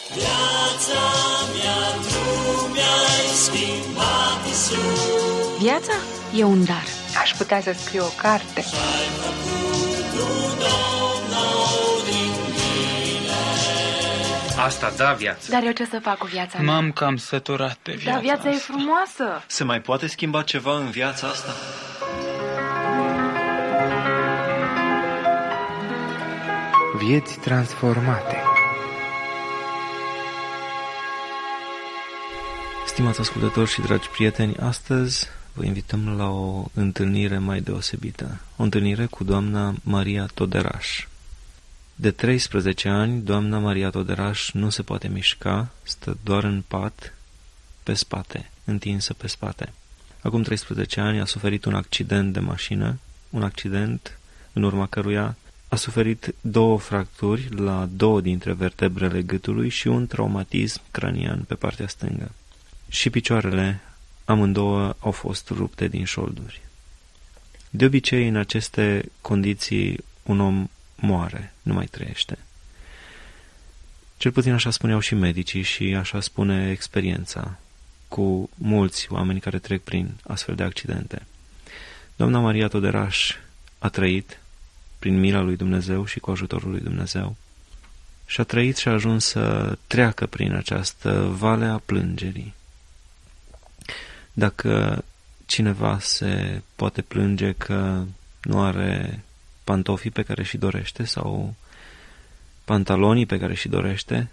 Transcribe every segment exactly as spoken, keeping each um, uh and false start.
Viața mea, tu mi-ai schimbat, Iisus. Viața e un dar. Aș putea să scriu o carte. Și-ai făcut tu, Domnul, din mine. Asta da viață. Dar eu ce să fac cu viața mea? M-am cam săturat de viața Dar viața asta. e frumoasă. Se mai poate schimba ceva în viața asta? Vieți transformate. Stimați ascultători și dragi prieteni, astăzi vă invităm la o întâlnire mai deosebită. O întâlnire cu doamna Maria Toderaș. De treisprezece ani, doamna Maria Toderaș nu se poate mișca, stă doar în pat, pe spate, întinsă pe spate. Acum treisprezece ani a suferit un accident de mașină, un accident în urma căruia a suferit două fracturi la două dintre vertebrele gâtului și un traumatism cranian pe partea stângă. Și picioarele amândouă au fost rupte din șolduri. De obicei, în aceste condiții, un om moare, nu mai trăiește. Cel puțin așa spuneau și medicii și așa spune experiența cu mulți oameni care trec prin astfel de accidente. Doamna Maria Toderaș a trăit prin mila lui Dumnezeu și cu ajutorul lui Dumnezeu și a trăit și a ajuns să treacă prin această vale a plângerii. Dacă cineva se poate plânge că nu are pantofii pe care și dorește sau pantalonii pe care și dorește,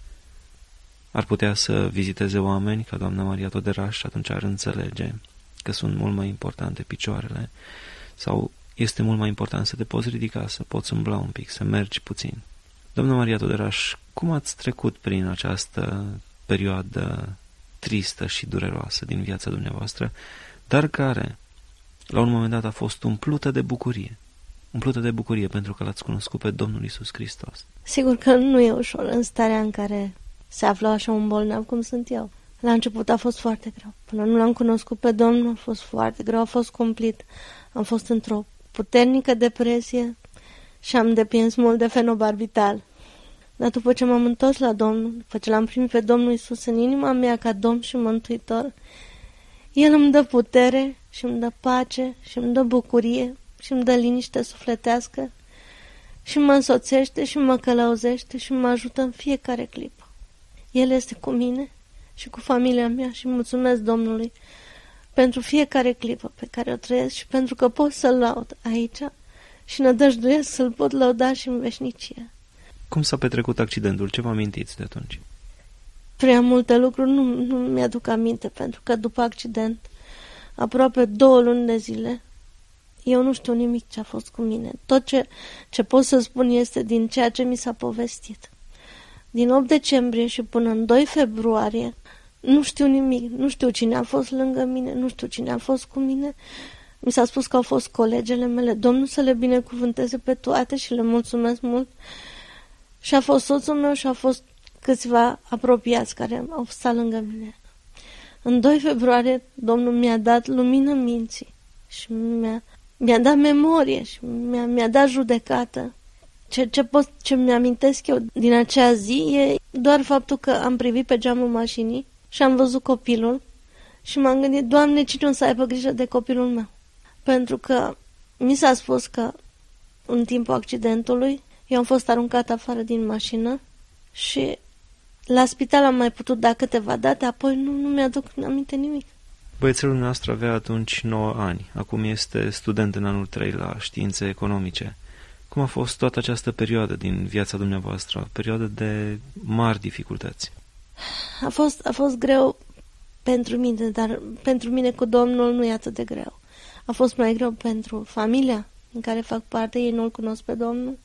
ar putea să viziteze oameni ca doamna Maria Toderaș și atunci ar înțelege că sunt mult mai importante picioarele sau este mult mai important să te poți ridica, să poți umbla un pic, să mergi puțin. Doamna Maria Toderaș, cum ați trecut prin această perioadă tristă și dureroasă din viața dumneavoastră, dar care, la un moment dat, a fost umplută de bucurie? Umplută de bucurie pentru că l-ați cunoscut pe Domnul Iisus Hristos. Sigur că nu e ușor în starea în care se află așa un bolnav cum sunt eu. La început a fost foarte greu. Până nu l-am cunoscut pe Domnul a fost foarte greu, a fost cumplit. Am fost într-o puternică depresie și am depins mult de fenobarbital. Dar după ce m-am întors la Domnul, după ce l-am primit pe Domnul Iisus în inima mea ca Domn și Mântuitor, El îmi dă putere și îmi dă pace și îmi dă bucurie și îmi dă liniște sufletească și mă însoțește și mă călăuzește și mă ajută în fiecare clipă. El este cu mine și cu familia mea și mulțumesc Domnului pentru fiecare clipă pe care o trăiesc și pentru că pot să-L laud aici și nădăjduiesc să-L pot lăuda și în veșnicie. Cum s-a petrecut accidentul? Ce vă amintiți de atunci? Prea multe lucruri nu, nu mi-aduc aminte, pentru că după accident, aproape două luni de zile, eu nu știu nimic ce a fost cu mine. Tot ce, ce pot să spun este din ceea ce mi s-a povestit. Din opt decembrie și până în doi februarie, nu știu nimic, nu știu cine a fost lângă mine, nu știu cine a fost cu mine. Mi s-a spus că au fost colegele mele, Domnul să le binecuvânteze pe toate și le mulțumesc mult. Și a fost soțul meu și a fost câțiva apropiați care au stat lângă mine. În doi februarie, Domnul mi-a dat lumină minții și mi-a, mi-a dat memorie și mi-a, mi-a dat judecată. Ce, ce, pot, ce mi-amintesc eu din acea zi e doar faptul că am privit pe geamul mașinii și am văzut copilul și m-am gândit, Doamne, cine o să aibă grijă de copilul meu? Pentru că mi s-a spus că în timpul accidentului eu am fost aruncat afară din mașină și la spital am mai putut da câteva date, apoi nu, nu mi-aduc aminte nimic. Băiețelul nostru avea atunci nouă ani, acum este student în anul trei la științe economice. Cum a fost toată această perioadă din viața dumneavoastră, o perioadă de mari dificultăți? A fost, a fost greu pentru mine, dar pentru mine cu Domnul nu e atât de greu. A fost mai greu pentru familia în care fac parte, ei nu-L cunosc pe Domnul.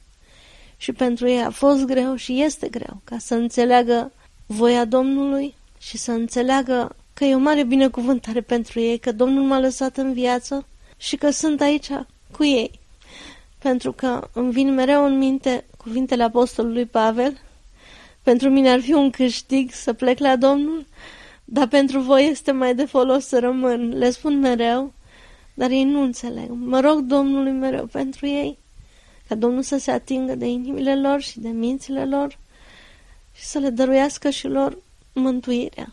Și pentru ei a fost greu și este greu ca să înțeleagă voia Domnului și să înțeleagă că e o mare binecuvântare pentru ei, că Domnul m-a lăsat în viață și că sunt aici cu ei. Pentru că îmi vin mereu în minte cuvintele apostolului Pavel, pentru mine ar fi un câștig să plec la Domnul, dar pentru voi este mai de folos să rămân. Le spun mereu, dar ei nu înțeleg. Mă rog Domnului mereu pentru ei, ca Domnul să se atingă de inimile lor și de mințile lor și să le dăruiască și lor mântuirea.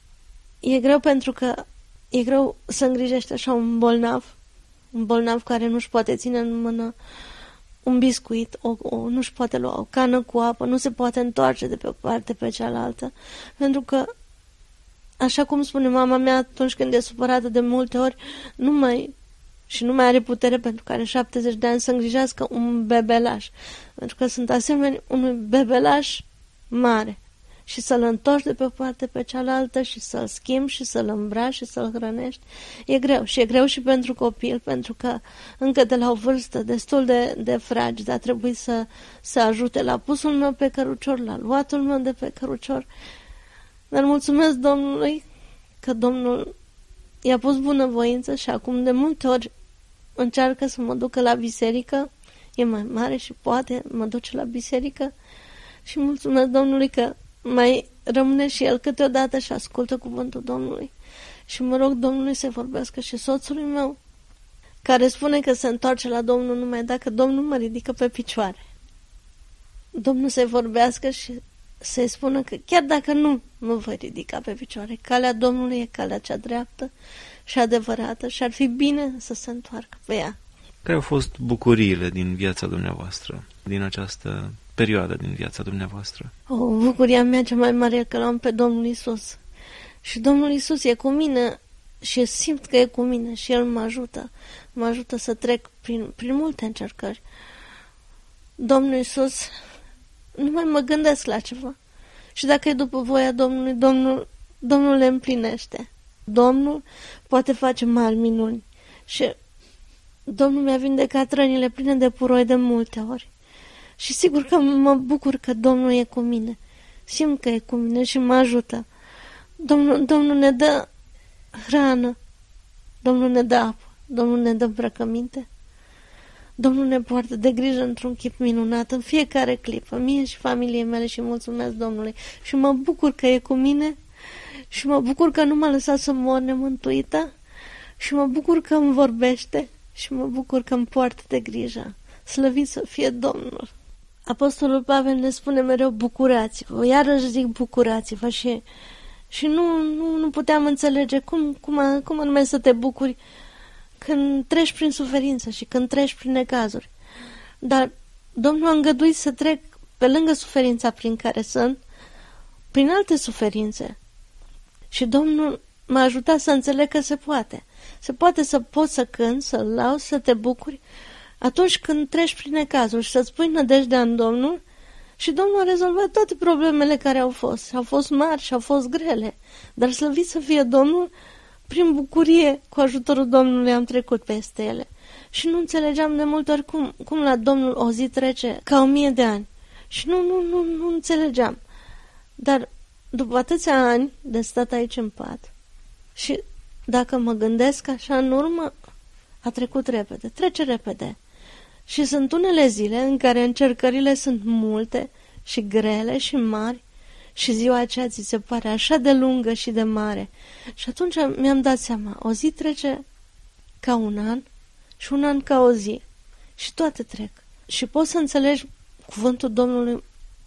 E greu pentru că e greu să îngrijești așa un bolnav, un bolnav care nu-și poate ține în mână un biscuit, o, o, nu-și poate lua o cană cu apă, nu se poate întoarce de pe o parte pe cealaltă, pentru că, așa cum spune mama mea atunci când e supărată de multe ori, nu mai, și nu mai are putere pentru că are șaptezeci de ani să îngrijească un bebelaș, pentru că sunt asemenea unui bebelaș mare. Și să-l întorci de pe o parte pe cealaltă și să-l schimbi și să-l îmbraci și să-l hrănești. E greu și e greu și pentru copil, pentru că încă de la o vârstă destul de, de fragedă a trebuit să, să ajute la pusul meu pe cărucior, la luatul meu de pe cărucior. Dar mulțumesc Domnului că Domnul i-a pus bunăvoință și acum de multe ori încearcă să mă ducă la biserică. E mai mare și poate mă duce la biserică și mulțumesc Domnului că mai rămâne și el câteodată și ascultă cuvântul Domnului. Și mă rog Domnului să vorbească și soțului meu, care spune că se întoarce la Domnul numai dacă Domnul mă ridică pe picioare. Domnul să-i vorbească și să-i spună că chiar dacă nu mă voi ridica pe picioare, calea Domnului e calea cea dreaptă și adevărată și ar fi bine să se întoarcă pe ea. Care au fost bucuriile din viața dumneavoastră, din această perioadă din viața dumneavoastră? O, bucuria mea cea mai mare e că l-am pe Domnul Iisus. Și Domnul Iisus e cu mine și simt că e cu mine și El mă ajută. Mă ajută să trec prin, prin multe încercări. Domnul Iisus, nu mai mă gândesc la ceva. Și dacă e după voia Domnului, Domnul, Domnul le împlinește. Domnul poate face mari minuni. Și Domnul mi-a vindecat rănile pline de puroi de multe ori. Și sigur că mă bucur că Domnul e cu mine. Simt că e cu mine și mă ajută. Domnul, Domnul ne dă hrană. Domnul ne dă apă. Domnul ne dă îmbrăcăminte. Domnul ne poartă de grijă într-un chip minunat în fiecare clipă, mie și familiei mele, și mulțumesc Domnului. Și mă bucur că e cu mine și mă bucur că nu m-a lăsat să mor nemântuită și mă bucur că îmi vorbește și mă bucur că îmi poartă de grijă. Slăvit să fie Domnul! Apostolul Pavel ne spune mereu bucurați-vă, iarăși zic bucurați-vă și, și nu, nu, nu puteam înțelege cum, cum, cum anume să te bucuri când treci prin suferință și când treci prin necazuri. Dar Domnul a îngăduit să trec pe lângă suferința prin care sunt, prin alte suferințe. Și Domnul m-a ajutat să înțeleg că se poate. Se poate să poți să cânți, să lauzi, să te bucuri atunci când treci prin necazuri și să-ți pui nădejdea în Domnul și Domnul a rezolvat toate problemele care au fost. Au fost mari și au fost grele, dar slăvit să fie Domnul, prin bucurie, cu ajutorul Domnului am trecut peste ele. Și nu înțelegeam de multe ori cum, cum la Domnul o zi trece ca o mie de ani. Și nu, nu, nu, nu înțelegeam. Dar după atâția ani de stat aici în pat și dacă mă gândesc așa în urmă, a trecut repede, trece repede. Și sunt unele zile în care încercările sunt multe și grele și mari și ziua aceea ți se pare așa de lungă și de mare. Și atunci mi-am dat seama, o zi trece ca un an și un an ca o zi. Și toate trec. Și poți să înțelegi cuvântul Domnului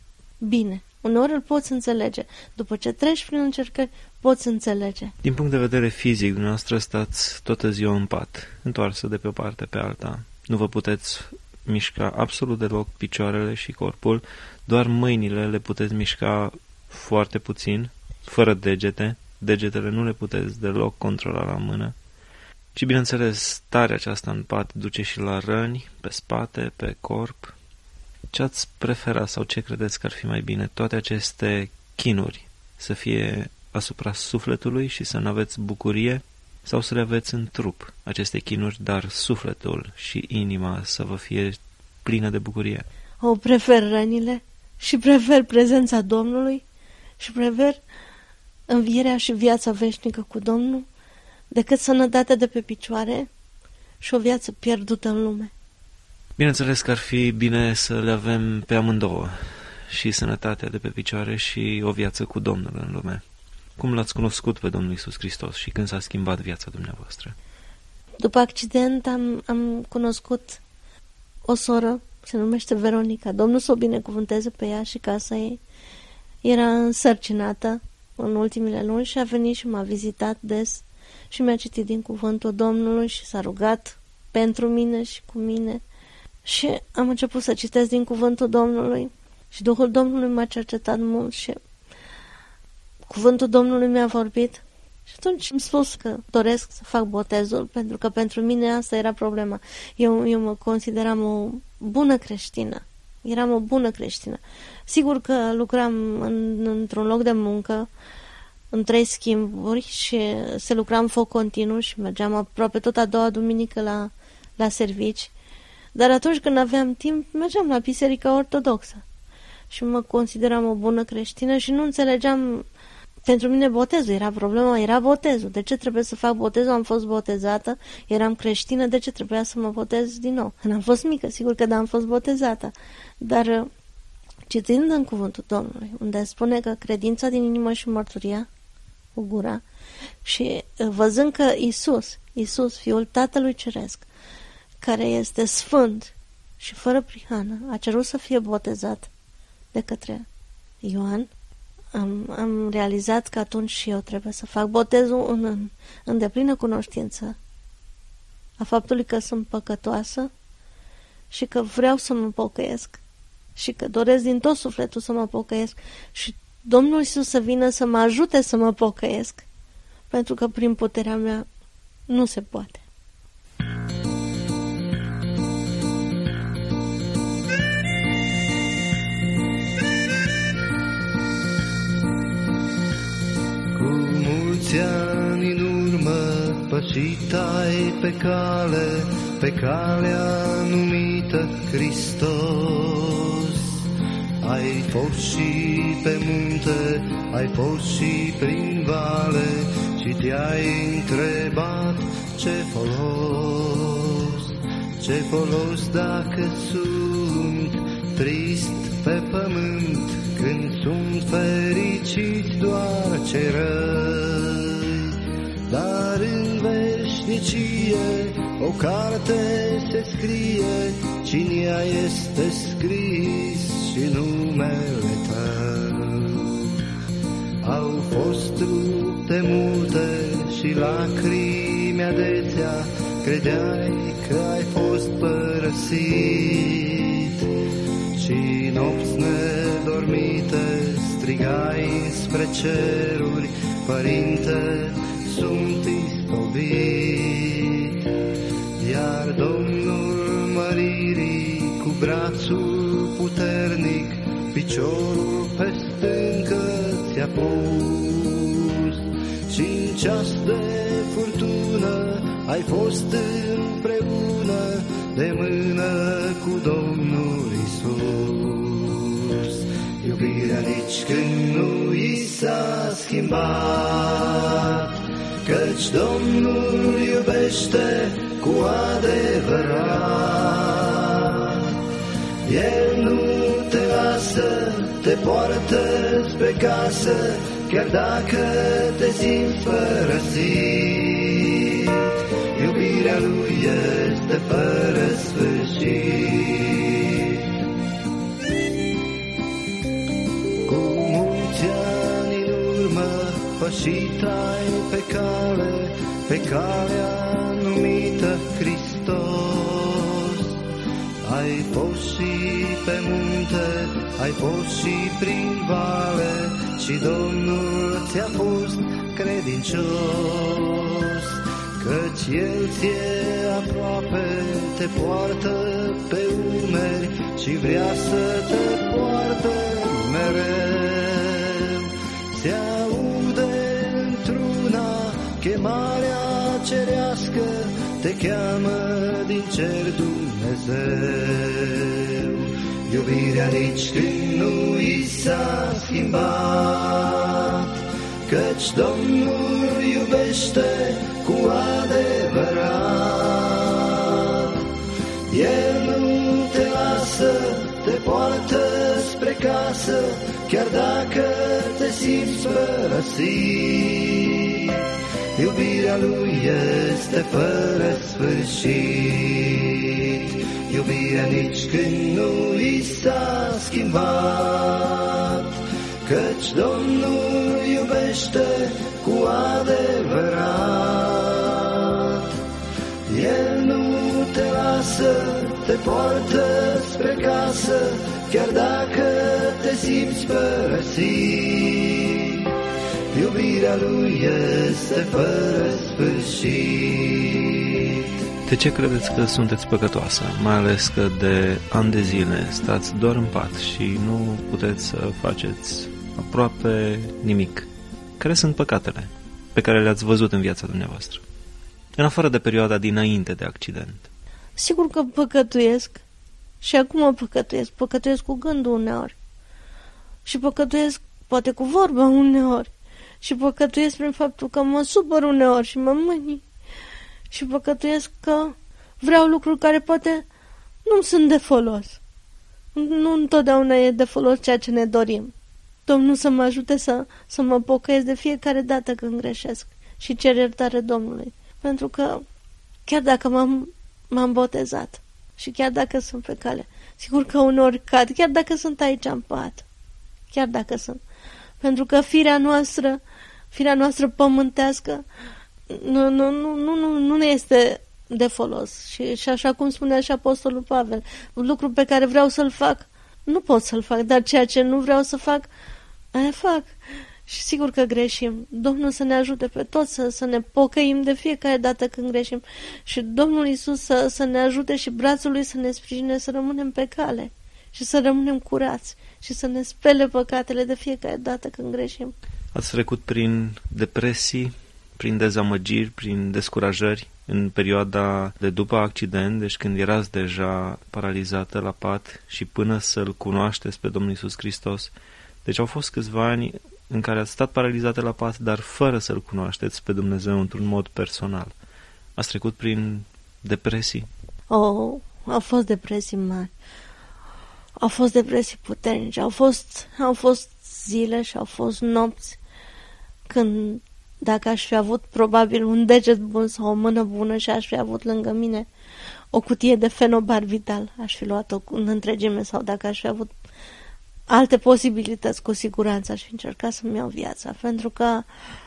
bine. Uneori îl poți înțelege. După ce treci prin încercări, poți înțelege. Din punct de vedere fizic, dumneavoastră stați toată ziua în pat, întoarsă de pe o parte pe alta. Nu vă puteți mișca absolut deloc picioarele și corpul, doar mâinile le puteți mișca foarte puțin, fără degete. Degetele nu le puteți deloc controla la mână. Și bineînțeles, starea aceasta în pat duce și la răni, pe spate, pe corp. Ce ați prefera sau ce credeți că ar fi mai bine? Toate aceste chinuri să fie asupra sufletului și să nu aveți bucurie? Sau să le aveți în trup, aceste chinuri, dar sufletul și inima să vă fie plină de bucurie? O, prefer rănile și prefer prezența Domnului și prefer învierea și viața veșnică cu Domnul decât sănătatea de pe picioare și o viață pierdută în lume. Bineînțeles că ar fi bine să le avem pe amândouă, și sănătatea de pe picioare și o viață cu Domnul în lume. Cum l-ați cunoscut pe Domnul Iisus Hristos și când s-a schimbat viața dumneavoastră? După accident am, am cunoscut o soră, se numește Veronica. Domnul să o binecuvânteze pe ea și casa ei. era însărcinată în ultimele luni și a venit și m-a vizitat des și mi-a citit din cuvântul Domnului și s-a rugat pentru mine și cu mine. Și am început să citesc din cuvântul Domnului și Duhul Domnului m-a cercetat mult și cuvântul Domnului mi-a vorbit. Și atunci am spus că doresc să fac botezul, pentru că pentru mine asta era problema. Eu, eu mă consideram o bună creștină. Eram o bună creștină. Sigur că lucram în, într-un loc de muncă, în trei schimburi și se lucra în foc continuu și mergeam aproape tot a doua duminică la, la servici. Dar atunci când aveam timp, mergeam la biserica ortodoxă. Și mă consideram o bună creștină și nu înțelegeam. Pentru mine botezul era problema, era botezul. De ce trebuie să fac botezul? Am fost botezată, eram creștină, de ce trebuia să mă botez din nou? Când am fost mică, sigur că da, am fost botezată. Dar citind în cuvântul Domnului, unde spune că credința din inimă și mărturia cu gura, și văzând că Isus, Isus, Fiul Tatălui Ceresc, care este sfânt și fără prihană, a cerut să fie botezat de către Ioan, Am, am realizat că atunci și eu trebuie să fac botezul în, în, în deplină cunoștință a faptului că sunt păcătoasă și că vreau să mă pocăiesc și că doresc din tot sufletul să mă pocăiesc și Domnul Iisus să vină să mă ajute să mă pocăiesc, pentru că prin puterea mea nu se poate. Ani în urmă pășitai pe cale, pe calea numită Hristos. Ai fost și pe munte, ai fost și prin vale și te-ai întrebat ce folos, ce folos dacă sunt trist pe pământ, când sunt fericiți doar cei răi. Dar în veșnicie o carte se scrie, și în ea este scris și numele tău. Au fost lupte multe și lacrimi adesea, credeai că ai fost părăsit, și nopți nedormite strigai spre ceruri, Părinte, sunt istovit. Iar Domnul măririi cu brațul puternic piciorul pe stâncă ți-a pus, și în ceas de furtună ai fost împreună de mână cu Domnul Iisus. Iubirea nici când nu i s-a schimbat, căci Domnul iubește cu adevărat. El nu te lasă, te poartă spre casă, chiar dacă te simți părăsit. Iubirea lui este fără sfârșit. Cu mulți ani în urmă pășitai pe cale, pe calea numită Hristos. Ai fost și pe munte, ai fost și prin vale, și Domnul ți-a fost credincios. Căci El ți-e aproape, te poartă pe umeri și vrea să te poartă mereu. Se aude într-una chemarea cerească, te cheamă din cer Dumnezeu. Iubirea nici când nu i s-a schimbat, căci Domnul iubește cu adevărat. El nu te lasă, te poartă spre casă, chiar dacă te simți părăsit. Iubirea lui este fără sfârșit. Iubirea nici când nu i s-a schimbat, căci Domnul iubește cu adevărat. El nu te lasă, te poartă spre casă, chiar dacă te simți părăsit. Iubirea Lui este fără sfârșit. De ce credeți că sunteți păcătoasă? Mai ales că de ani de zile stați doar în pat și nu puteți să faceți aproape nimic. Care sunt păcatele pe care le-ați văzut în viața dumneavoastră? În afară de perioada dinainte de accident. Sigur că păcătuiesc. Și acum păcătuiesc. Păcătuiesc cu gândul uneori. Și păcătuiesc poate cu vorba uneori. Și păcătuiesc prin faptul că mă supăr uneori și mă mâni. Și păcătuiesc că vreau lucruri care poate nu sunt de folos. Nu întotdeauna e de folos ceea ce ne dorim. Domnul să mă ajute să, să mă pocăiesc de fiecare dată când greșesc și cer iertare Domnului. Pentru că chiar dacă m-am, m-am botezat și chiar dacă sunt pe cale, sigur că uneori cad, chiar dacă sunt aici în pat, chiar dacă sunt. Pentru că firea noastră, firea noastră pământească, nu, nu, nu, nu, nu ne este de folos. Și, și așa cum spunea și Apostolul Pavel, lucrul pe care vreau să-l fac, nu pot să-l fac, dar ceea ce nu vreau să fac, aia fac. Și sigur că greșim. Domnul să ne ajute pe toți să, să ne pocăim de fiecare dată când greșim. Și Domnul Iisus să, să ne ajute și brațul Lui să ne sprijine să rămânem pe cale și să rămânem curați și să ne spele păcatele de fiecare dată când greșim. Ați trecut prin depresii, prin dezamăgiri, prin descurajări în perioada de după accident, deci când erați deja paralizată la pat și până să-L cunoașteți pe Domnul Iisus Hristos. Deci au fost câțiva ani în care ați stat paralizate la pat, dar fără să-L cunoașteți pe Dumnezeu într-un mod personal. Ați trecut prin depresii? Oh, au fost depresii mari. Au fost depresii puternice. Au fost, au fost zile și au fost nopți când, dacă aș fi avut probabil un deget bun sau o mână bună și aș fi avut lângă mine o cutie de fenobarbital, aș fi luat-o în întregime, sau dacă aș fi avut alte posibilități, cu siguranță aș fi încercat să-mi iau viața, pentru că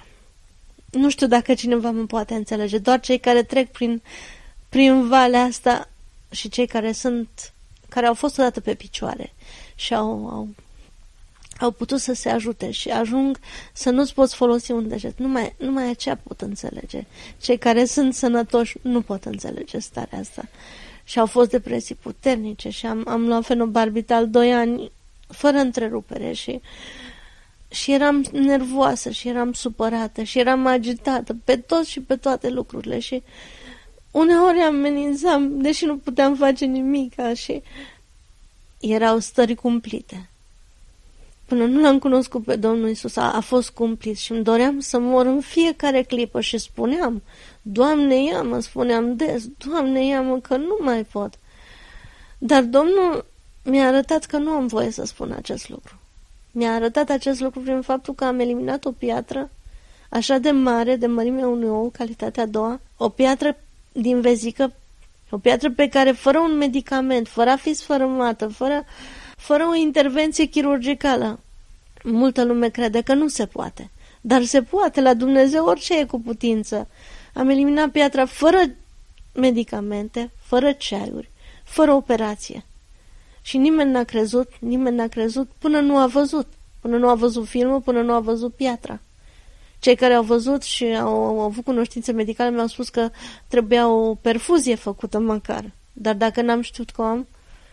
nu știu dacă cineva mă poate înțelege. Doar cei care trec prin, prin valea asta și cei care sunt, care au fost odată pe picioare și au, au, au putut să se ajute și ajung să nu-ți poți folosi un deget. Numai, numai aceea pot înțelege. Cei care sunt sănătoși nu pot înțelege starea asta. Și au fost depresii puternice și am, am luat fenobarbital doi ani fără întrerupere și, și eram nervoasă și eram supărată și eram agitată pe toți și pe toate lucrurile și uneori amenințam, deși nu puteam face nimic și erau stări cumplite. Până nu l-am cunoscut pe Domnul Iisus, a, a fost cumplit și îmi doream să mor în fiecare clipă și spuneam, Doamne, ia-mă, spuneam des, Doamne, ia-mă, că nu mai pot. Dar Domnul mi-a arătat că nu am voie să spun acest lucru. Mi-a arătat acest lucru prin faptul că am eliminat o piatră așa de mare, de mărimea unui ou, calitatea a doua, o piatră din vezică, o piatră pe care, fără un medicament, fără a fi sfărâmată, fără, fără o intervenție chirurgicală, multă lume crede că nu se poate. Dar se poate, la Dumnezeu orice e cu putință. Am eliminat piatra fără medicamente, fără ceaiuri, fără operație. Și nimeni n-a crezut, nimeni n-a crezut până nu a văzut. Până nu a văzut filmul, până nu a văzut piatra. Cei care au văzut și au, au avut cunoștințe medicale mi-au spus că trebuia o perfuzie făcută măcar. Dar dacă n-am știut că o am,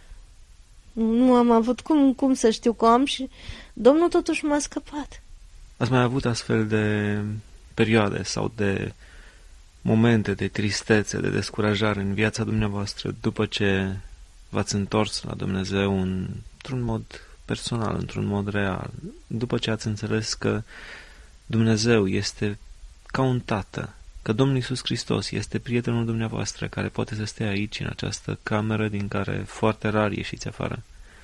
nu am avut cum, cum să știu că o am și Domnul totuși m-a scăpat. Ați mai avut astfel de perioade sau de momente de tristețe, de descurajare în viața dumneavoastră după ce v-ați întors la Dumnezeu într-un mod personal, într-un mod real, după ce ați înțeles că Dumnezeu este ca un tată, că Domnul Iisus Hristos este prietenul dumneavoastră care poate să stea aici, în această cameră din care foarte rar ieșiți afară?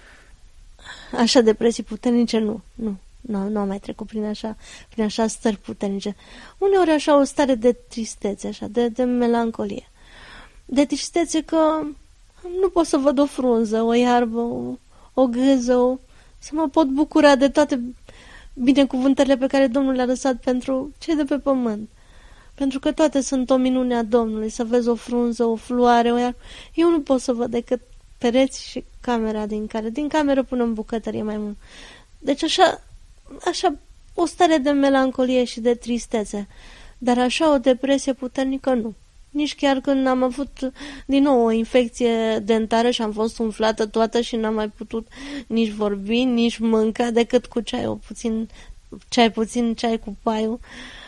Așa depresii puternice, nu, nu. Nu, nu am mai trecut prin așa, prin așa stări puternice. Uneori așa o stare de tristețe, așa, de, de melancolie. De tristețe că nu pot să văd o frunză, o iarbă, o, o gâză, o, să mă pot bucura de toate binecuvântările pe care Domnul le-a lăsat pentru cei de pe pământ. Pentru că toate sunt o minune a Domnului, să vezi o frunză, o floare, o iar... Eu nu pot să văd decât pereți și camera din care, din cameră până în bucătărie mai mult. Deci așa, așa o stare de melancolie și de tristețe, dar așa o depresie puternică nu. Nici chiar când am avut din nou o infecție dentară și am fost umflată toată și n-am mai putut nici vorbi, nici mânca, decât cu ceai, o puțin, ceai puțin, ceai cu paiul.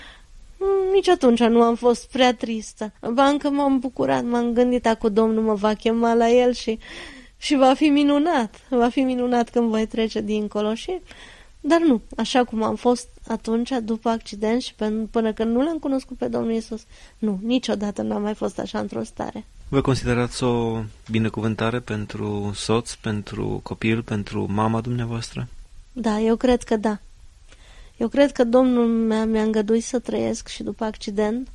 Nici atunci nu am fost prea tristă. Ba încă m-am bucurat, m-am gândit acum Domnul mă va chema la el și, și va fi minunat. Va fi minunat când voi trece dincolo și... Dar nu, așa cum am fost atunci, după accident și până, până când nu l-am cunoscut pe Domnul Iisus, nu, niciodată n-am mai fost așa într-o stare. Vă considerați o binecuvântare pentru soț, pentru copil, pentru mama dumneavoastră? Da, eu cred că da. Eu cred că Domnul mi-a, mi-a îngăduit să trăiesc și după accident,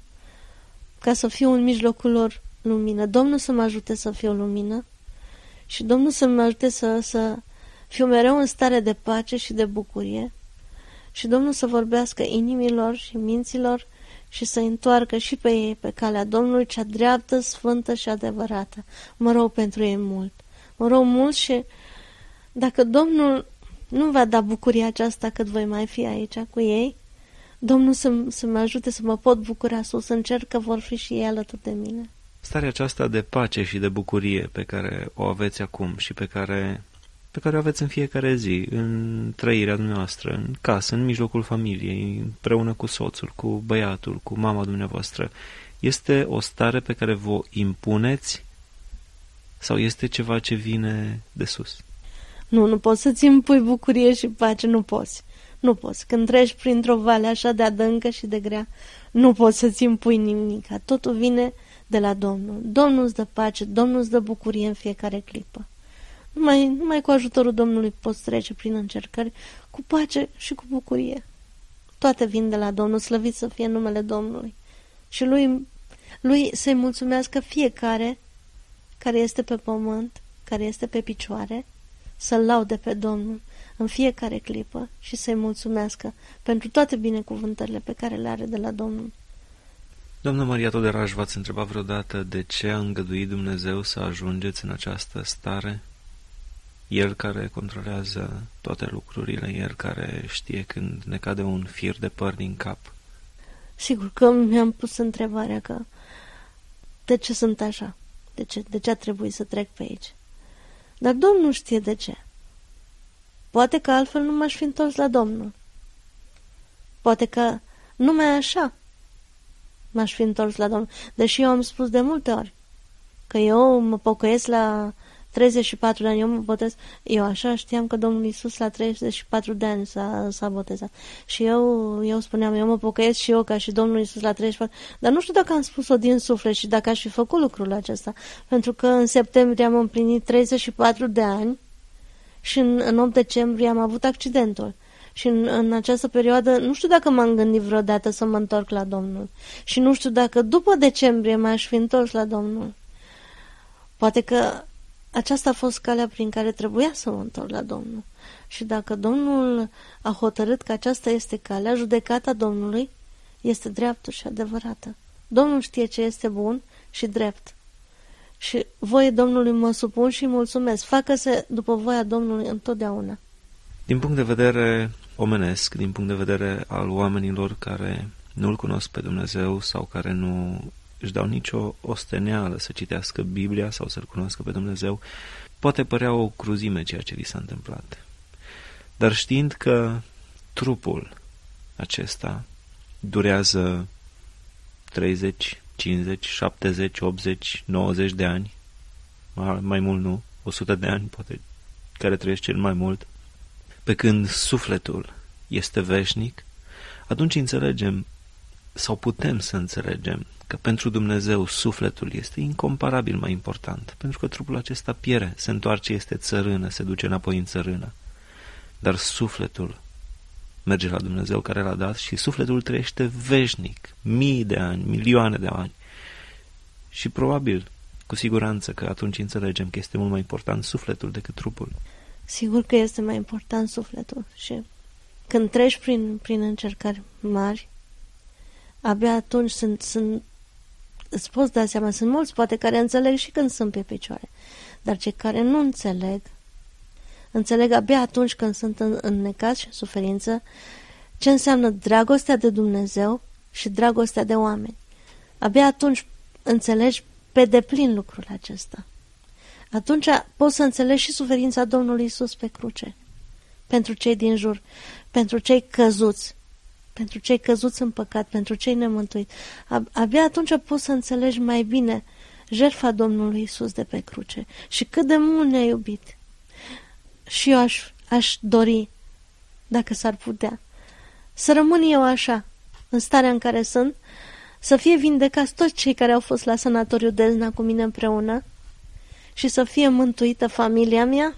ca să fiu în mijlocul lor lumină. Domnul să mă ajute să fiu lumină și Domnul să mă ajute să... să fiu mereu în stare de pace și de bucurie și Domnul să vorbească inimilor și minților și să întoarcă și pe ei pe calea Domnului cea dreaptă, sfântă și adevărată. Mă rog pentru ei mult. Mă rog mult și dacă Domnul nu va da bucuria aceasta cât voi mai fi aici cu ei, Domnul să, să mă ajute să mă pot bucura sus în cer că vor fi și ei alături de mine. Starea aceasta de pace și de bucurie pe care o aveți acum și pe care... pe care o aveți în fiecare zi, în trăirea dumneavoastră, în casă, în mijlocul familiei, împreună cu soțul, cu băiatul, cu mama dumneavoastră, este o stare pe care vă impuneți sau este ceva ce vine de sus? Nu, nu poți să-ți impui bucurie și pace, nu poți. Nu poți. Când treci printr-o vale așa de adâncă și de grea, nu poți să-ți impui nimic. Totul vine de la Domnul. Domnul îți dă pace, Domnul îți dă bucurie în fiecare clipă. Numai, numai cu ajutorul Domnului poți trece prin încercări cu pace și cu bucurie. Toate vin de la Domnul, slăvit să fie numele Domnului. Și lui, lui să-i mulțumească fiecare care este pe pământ, care este pe picioare, să-L laude pe Domnul în fiecare clipă și să-i mulțumească pentru toate binecuvântările pe care le are de la Domnul. Doamna Maria Toderaș, v-ați întrebat vreodată de ce a îngăduit Dumnezeu să ajungeți în această stare? El care controlează toate lucrurile, El care știe când ne cade un fir de păr din cap. Sigur că mi-am pus întrebarea că de ce sunt așa? De ce, de ce a trebuit să trec pe aici? Dar Domnul știe de ce. Poate că altfel nu m-aș fi întors la Domnul. Poate că numai așa m-aș fi întors la Domnul. Deși eu am spus de multe ori că eu mă pocăiesc la treizeci și patru de ani, eu mă botez. Eu așa știam că Domnul Iisus la treizeci și patru de ani s-a, s-a botezat. Și eu, eu spuneam, eu mă pocăiesc și eu ca și Domnul Iisus la treizeci și patru. Dar nu știu dacă am spus-o din suflet și dacă aș fi făcut lucrul acesta. Pentru că în septembrie am împlinit treizeci și patru de ani și în, în opt decembrie am avut accidentul. Și în, în această perioadă nu știu dacă m-am gândit vreodată să mă întorc la Domnul. Și nu știu dacă după decembrie m-aș fi întors la Domnul. Poate că aceasta a fost calea prin care trebuia să mă întorc la Domnul. Și dacă Domnul a hotărât că aceasta este calea, judecata Domnului este dreaptă și adevărată. Domnul știe ce este bun și drept. Și voie Domnului mă supun și mulțumesc. Facă-se după voia Domnului întotdeauna. Din punct de vedere omenesc, din punct de vedere al oamenilor care nu-L cunosc pe Dumnezeu sau care nu își dau nicio osteneală să citească Biblia sau să-L cunoască pe Dumnezeu, poate părea o cruzime ceea ce li s-a întâmplat. Dar știind că trupul acesta durează treizeci, cincizeci, șaptezeci, optzeci, nouăzeci de ani, mai mult nu, o sută de ani, poate care trăiesc cel mai mult, pe când sufletul este veșnic, atunci înțelegem sau putem să înțelegem că pentru Dumnezeu sufletul este incomparabil mai important, pentru că trupul acesta piere, se întoarce, este țărână, se duce înapoi în țărână. Dar sufletul merge la Dumnezeu care l-a dat și sufletul trăiește veșnic, mii de ani, milioane de ani. Și probabil, cu siguranță că atunci înțelegem că este mult mai important sufletul decât trupul. Sigur că este mai important sufletul și când treci prin, prin încercări mari, abia atunci sunt, sunt, îți poți da seama, sunt mulți poate care înțeleg și când sunt pe picioare, dar cei care nu înțeleg, înțeleg abia atunci când sunt în, în necaz și în suferință ce înseamnă dragostea de Dumnezeu și dragostea de oameni. Abia atunci înțelegi pe deplin lucrul acesta. Atunci poți să înțelegi și suferința Domnului Iisus pe cruce. Pentru cei din jur, pentru cei căzuți, pentru cei căzuți în păcat, pentru cei nemântuiți. Abia atunci poți să înțelegi mai bine jertfa Domnului Iisus de pe cruce și cât de mult ne-a iubit. Și eu aș, aș dori, dacă s-ar putea, să rămân eu așa, în starea în care sunt, să fie vindecați toți cei care au fost la sanatoriu Dezna cu mine împreună și să fie mântuită familia mea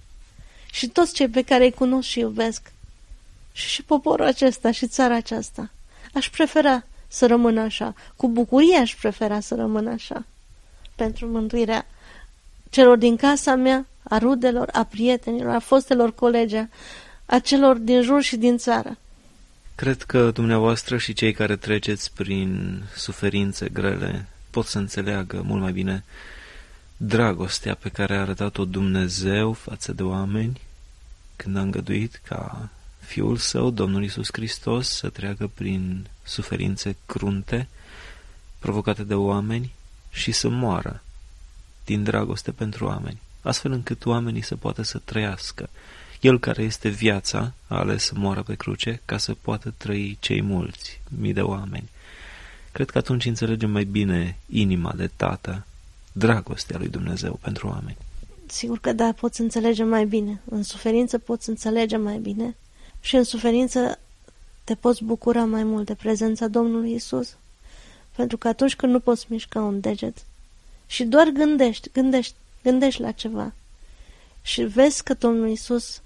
și toți cei pe care îi cunosc și iubesc și și poporul acesta și țara aceasta. Aș prefera să rămân așa, cu bucurie aș prefera să rămân așa, pentru mântuirea celor din casa mea, a rudelor, a prietenilor, a fostelor colegi, a celor din jur și din țară. Cred că dumneavoastră și cei care treceți prin suferințe grele pot să înțeleagă mult mai bine dragostea pe care a arătat-o Dumnezeu față de oameni când a îngăduit ca Fiul Său, Domnul Iisus Hristos, să treacă prin suferințe crunte provocate de oameni și să moară din dragoste pentru oameni, astfel încât oamenii să poată să trăiască. El care este viața a ales să moară pe cruce ca să poată trăi cei mulți, mii de oameni. Cred că atunci înțelegem mai bine inima de tată, dragostea lui Dumnezeu pentru oameni. Sigur că da, poți înțelege mai bine. În suferință poți înțelege mai bine și în suferință te poți bucura mai mult de prezența Domnului Iisus. Pentru că atunci când nu poți mișca un deget și doar gândești, gândești, gândești la ceva și vezi că Domnul Iisus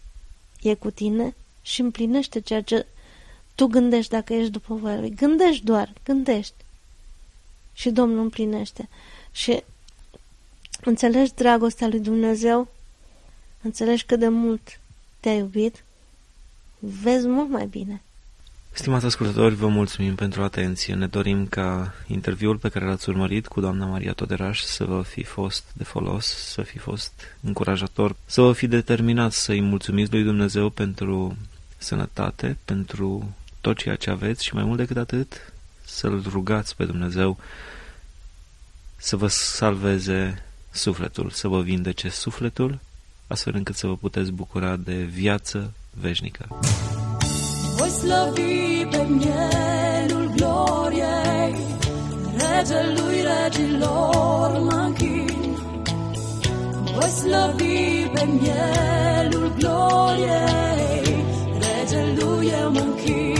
e cu tine și împlinește ceea ce tu gândești dacă ești după voia Lui. Gândești doar, gândești. Și Domnul împlinește. Și înțelegi dragostea lui Dumnezeu, înțelegi cât de mult te-a iubit, vezi mult mai bine. Stimați ascultători, vă mulțumim pentru atenție. Ne dorim ca interviul pe care l-ați urmărit cu doamna Maria Toderaș să vă fi fost de folos, să fi fost încurajator, să vă fi determinat să-i mulțumiți lui Dumnezeu pentru sănătate, pentru tot ceea ce aveți și mai mult decât atât, să-L rugați pe Dumnezeu să vă salveze sufletul, să vă vindece sufletul, astfel încât să vă puteți bucura de viață veșnică. Voi slăvi pe mielul gloriei, Regelui regilor mă închin. Voi slăvi pe mielul gloriei, Regelui eu mă închin.